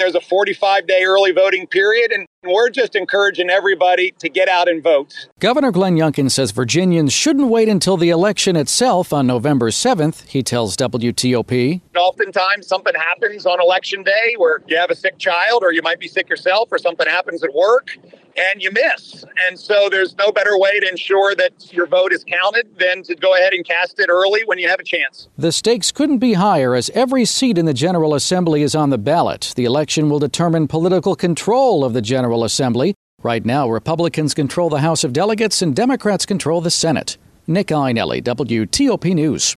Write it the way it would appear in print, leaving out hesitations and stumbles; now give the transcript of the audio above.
there's a 45-day early voting period, and we're just encouraging everybody to get out and vote. Governor Glenn Youngkin says Virginians shouldn't wait until the election itself on November 7th, he tells WTOP. Oftentimes something happens on election day where you have a sick child, or you might be sick yourself, or something happens at work and you miss. And so there's no better way to ensure that your vote is counted than to go ahead and cast it early when you have a chance. The stakes couldn't be higher as every seat in the General Assembly is on the ballot. The election will determine political control of the General Assembly. Right now, Republicans control the House of Delegates and Democrats control the Senate. Nick Einelli, WTOP News.